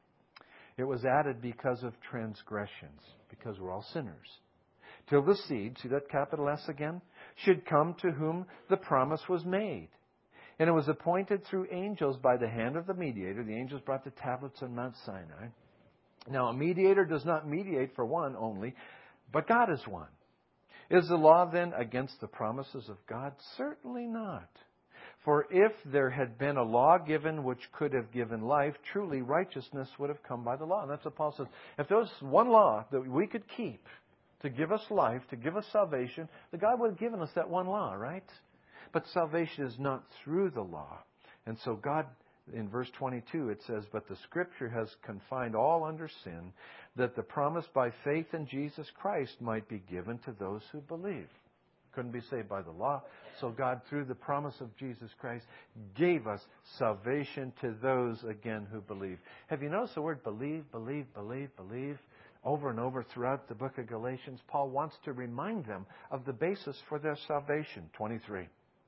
It was added because of transgressions, because we're all sinners. Till the seed, see that capital S again, should come to whom the promise was made. And it was appointed through angels by the hand of the mediator. The angels brought the tablets on Mount Sinai. Now, a mediator does not mediate for one only, but God is one. Is the law then against the promises of God? Certainly not. For if there had been a law given which could have given life, truly righteousness would have come by the law. And that's what Paul says. If there was one law that we could keep to give us life, to give us salvation, then God would have given us that one law, right? But salvation is not through the law. And so God, in verse 22, it says, but the Scripture has confined all under sin, that the promise by faith in Jesus Christ might be given to those who believe. Couldn't be saved by the law. So God, through the promise of Jesus Christ, gave us salvation to those, again, who believe. Have you noticed the word believe, believe, believe, believe? Over and over throughout the book of Galatians, Paul wants to remind them of the basis for their salvation. 23.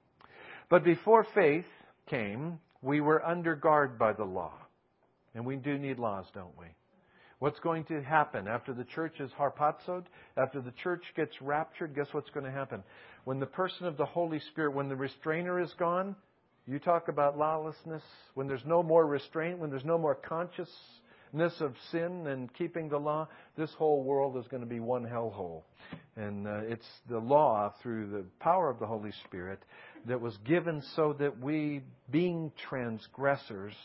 But before faith came, we were under guard by the law. And we do need laws, don't we? What's going to happen after the church is harpazoed? After the church gets raptured, guess what's going to happen? When the person of the Holy Spirit, when the restrainer is gone, you talk about lawlessness, when there's no more restraint, when there's no more consciousness of sin and keeping the law, this whole world is going to be one hellhole. And it's the law through the power of the Holy Spirit that was given so that we, being transgressors,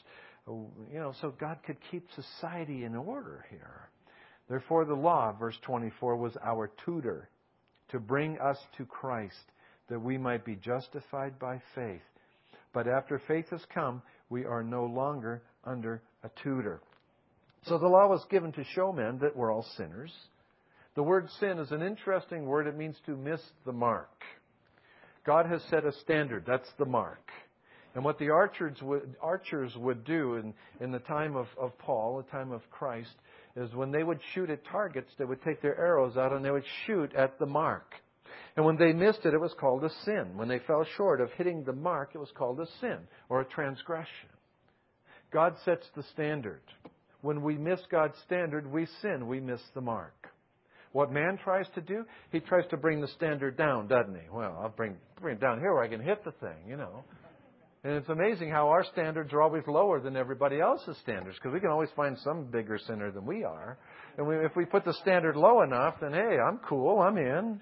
so God could keep society in order here. Therefore, the law, verse 24, was our tutor to bring us to Christ, that we might be justified by faith. But after faith has come, we are no longer under a tutor. So the law was given to show men that we're all sinners. The word sin is an interesting word. It means to miss the mark. God has set a standard. That's the mark. And what the archers would do in the time of Paul, the time of Christ, is when they would shoot at targets, they would take their arrows out and they would shoot at the mark. And when they missed it, it was called a sin. When they fell short of hitting the mark, it was called a sin or a transgression. God sets the standard. When we miss God's standard, we sin. We miss the mark. What man tries to do, he tries to bring the standard down, doesn't he? Well, I'll bring it down here where I can hit the thing, you know. And it's amazing how our standards are always lower than everybody else's standards, because we can always find some bigger sinner than we are. And if we put the standard low enough, then, hey, I'm cool, I'm in.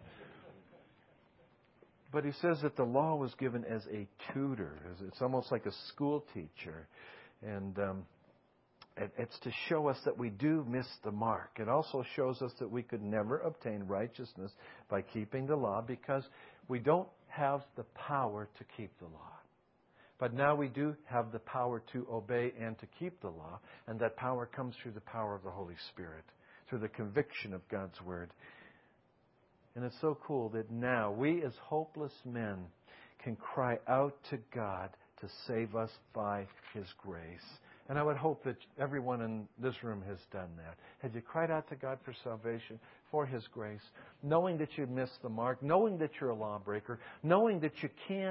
But he says that the law was given as a tutor. It's almost like a school teacher. And it's to show us that we do miss the mark. It also shows us that we could never obtain righteousness by keeping the law, because we don't have the power to keep the law. But now we do have the power to obey and to keep the law. And that power comes through the power of the Holy Spirit, through the conviction of God's Word. And it's so cool that now we as hopeless men can cry out to God to save us by His grace. And I would hope that everyone in this room has done that. Have you cried out to God for salvation, for His grace, knowing that you missed the mark, knowing that you're a lawbreaker, knowing that you can't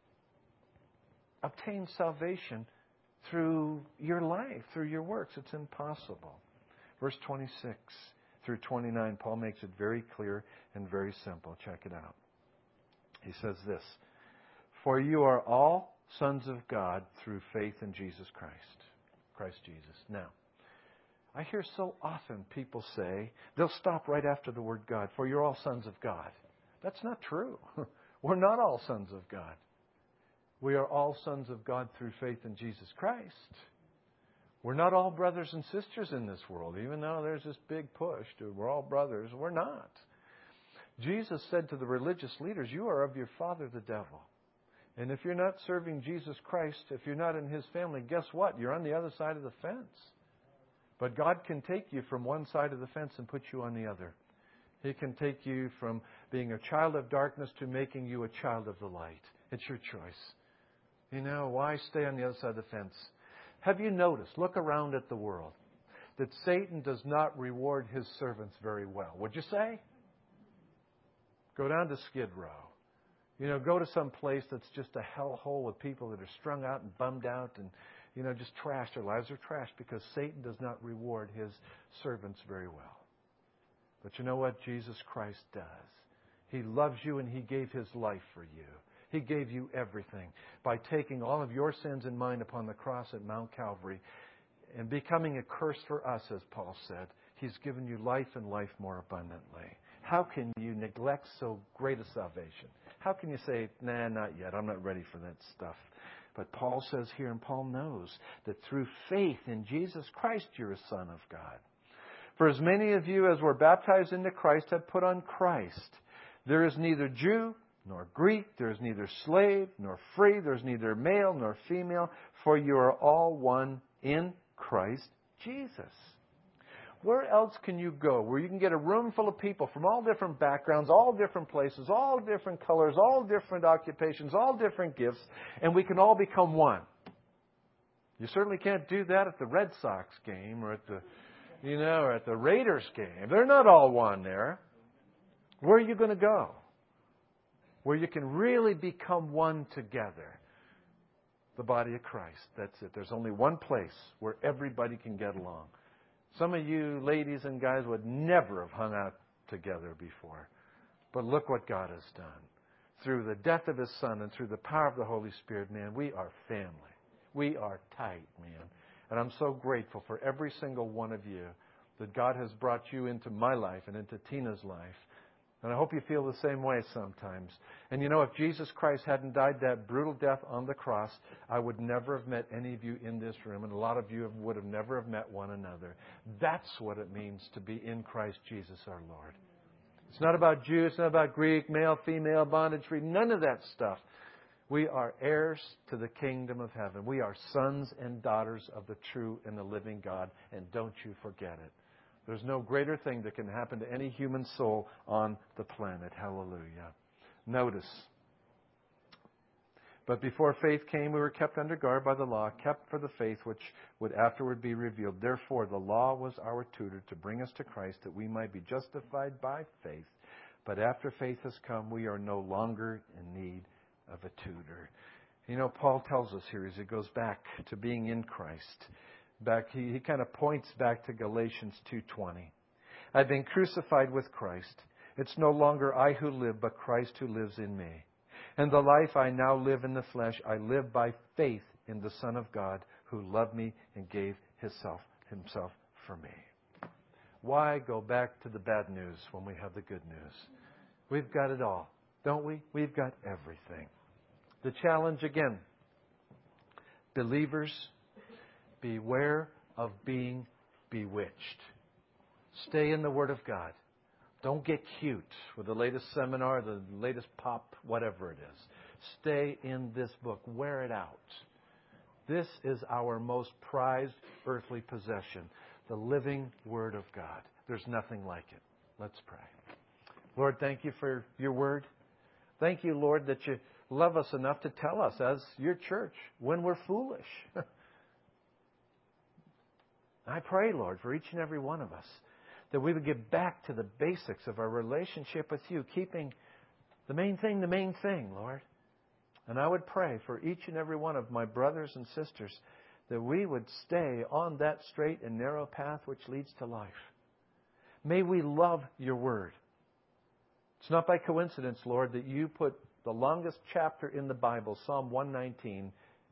obtain salvation through your life, through your works? It's impossible. Verse 26 through 29, Paul makes it very clear and very simple. Check it out. He says this: "For you are all sons of God through faith in Jesus Christ." Christ Jesus. Now, I hear so often people say, they'll stop right after the word God, "For you're all sons of God." That's not true. We're not all sons of God. We are all sons of God through faith in Jesus Christ. We're not all brothers and sisters in this world, even though there's this big push to we're all brothers. We're not. Jesus said to the religious leaders, "You are of your father, the devil." And if you're not serving Jesus Christ, if you're not in His family, guess what? You're on the other side of the fence. But God can take you from one side of the fence and put you on the other. He can take you from being a child of darkness to making you a child of the light. It's your choice. You know, why stay on the other side of the fence? Have you noticed, look around at the world, that Satan does not reward his servants very well? Would you say? Go down to Skid Row. You know, go to some place that's just a hellhole with people that are strung out and bummed out and, you know, just trashed. Their lives are trashed because Satan does not reward his servants very well. But you know what Jesus Christ does? He loves you and He gave His life for you. He gave you everything by taking all of your sins and mine upon the cross at Mount Calvary and becoming a curse for us, as Paul said. He's given you life and life more abundantly. How can you neglect so great a salvation? How can you say, "Nah, not yet. I'm not ready for that stuff"? But Paul says here, and Paul knows, that through faith in Jesus Christ, you're a son of God. "For as many of you as were baptized into Christ have put on Christ. There is neither Jew nor Greek, there is neither slave nor free, there is neither male nor female, for you are all one in Christ Jesus." Where else can you go where you can get a room full of people from all different backgrounds, all different places, all different colors, all different occupations, all different gifts, and we can all become one? You certainly can't do that at the Red Sox game or at the, or at the Raiders game. They're not all one there. Where are you going to go? Where you can really become one together. The body of Christ. That's it. There's only one place where everybody can get along. Some of you ladies and guys would never have hung out together before. But look what God has done. Through the death of His Son and through the power of the Holy Spirit, man, we are family. We are tight, man. And I'm so grateful for every single one of you that God has brought you into my life and into Tina's life. And I hope you feel the same way sometimes. And you know, if Jesus Christ hadn't died that brutal death on the cross, I would never have met any of you in this room. And a lot of you would have never have met one another. That's what it means to be in Christ Jesus our Lord. It's not about Jew, it's not about Greek, male, female, bondage, free, none of that stuff. We are heirs to the kingdom of heaven. We are sons and daughters of the true and the living God, and don't you forget it. There's no greater thing that can happen to any human soul on the planet. Hallelujah. Notice, but before faith came, we were kept under guard by the law, kept for the faith which would afterward be revealed. Therefore, the law was our tutor to bring us to Christ, that we might be justified by faith. But after faith has come, we are no longer in need of a tutor. You know, Paul tells us here as he goes back to being in Christ. He kind of points back to Galatians 2:20. I've been crucified with Christ. It's no longer I who live, but Christ who lives in me. And the life I now live in the flesh, I live by faith in the Son of God who loved me and gave himself for me. Why go back to the bad news when we have the good news? We've got it all, don't we? We've got everything. The challenge again, believers, beware of being bewitched. Stay in the Word of God. Don't get cute with the latest seminar, the latest pop, whatever it is. Stay in this book. Wear it out. This is our most prized earthly possession, the living Word of God. There's nothing like it. Let's pray. Lord, thank you for your Word. Thank you, Lord, that you love us enough to tell us as your church when we're foolish. I pray, Lord, for each and every one of us, that we would get back to the basics of our relationship with you, keeping the main thing, Lord. And I would pray for each and every one of my brothers and sisters that we would stay on that straight and narrow path which leads to life. May we love your Word. It's not by coincidence, Lord, that you put the longest chapter in the Bible, Psalm 119,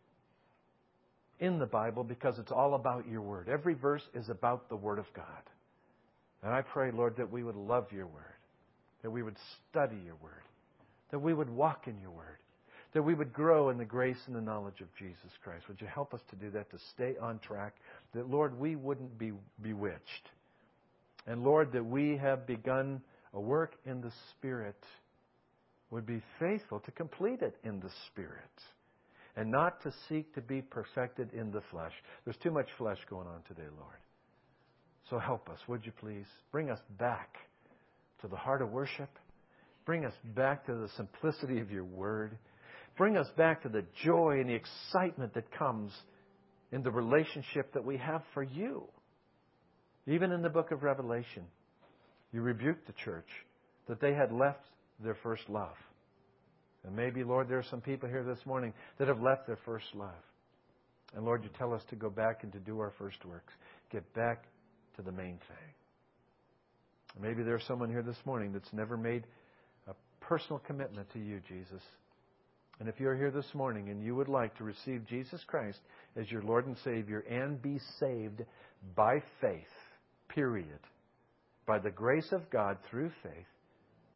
in the Bible because it's all about your Word. Every verse is about the Word of God. And I pray, Lord, that we would love your Word, that we would study your Word, that we would walk in your Word, that we would grow in the grace and the knowledge of Jesus Christ. Would you help us to do that, to stay on track, that, Lord, we wouldn't be bewitched. And, Lord, that we have begun a work in the Spirit, would be faithful to complete it in the Spirit, and not to seek to be perfected in the flesh. There's too much flesh going on today, Lord. So help us, would you please? Bring us back to the heart of worship. Bring us back to the simplicity of your Word. Bring us back to the joy and the excitement that comes in the relationship that we have for you. Even in the book of Revelation, you rebuked the church that they had left their first love. And maybe, Lord, there are some people here this morning that have left their first love. And Lord, you tell us to go back and to do our first works. Get back to the main thing. Maybe there's someone here this morning that's never made a personal commitment to you, Jesus. And if you're here this morning and you would like to receive Jesus Christ as your Lord and Savior and be saved by faith, period, by the grace of God through faith,